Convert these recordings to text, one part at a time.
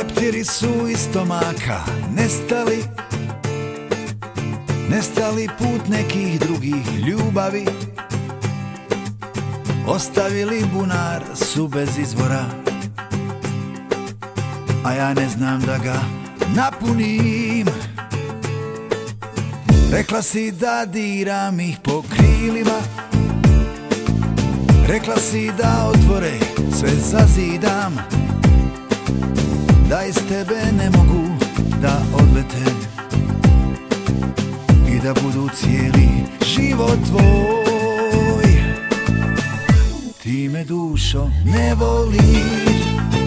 Leptiri su iz stomaka nestali, nestali put nekih drugih ljubavi. Ostavili bunar su bez izvora, a ja ne znam da ga napunim. Rekla si da diram ih po krilima, rekla si da otvore sve zazidam, da iz tebe ne mogu da odlete i da budu cijeli život tvoj. Ti me dušo ne voliš,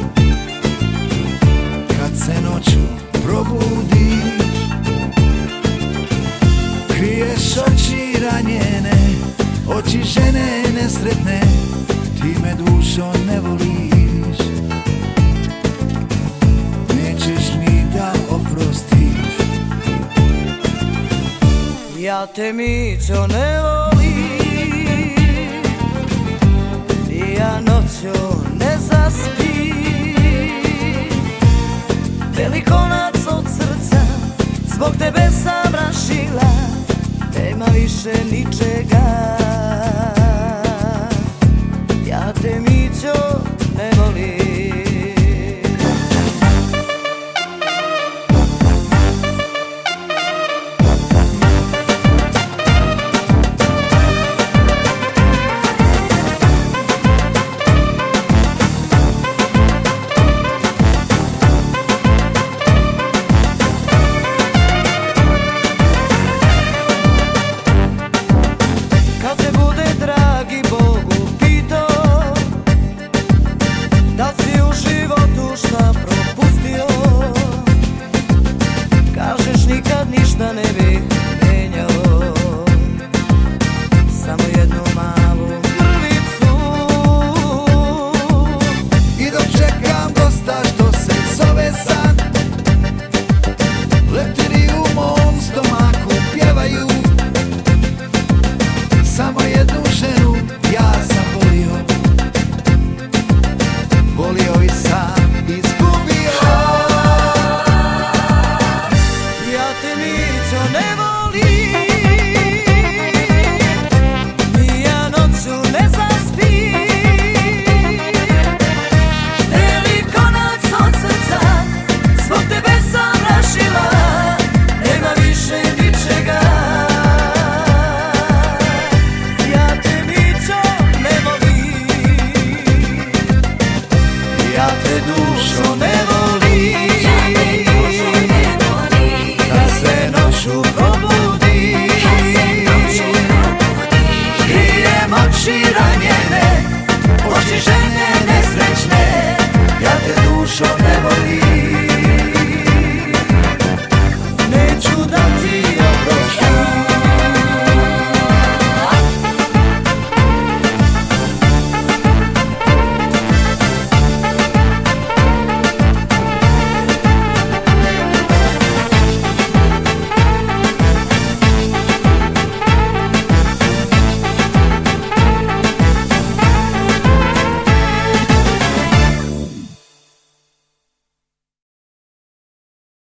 kad se noću probudiš, kriješ oči ranjene, oči žene nesretne. Ti me dušo ne voliš, nećeš mi da oprostiš. Ja te Mićo ne volim, i ja noću ne zaspim. Velikonac od srca, zbog tebe sam rašila, nema više ničeg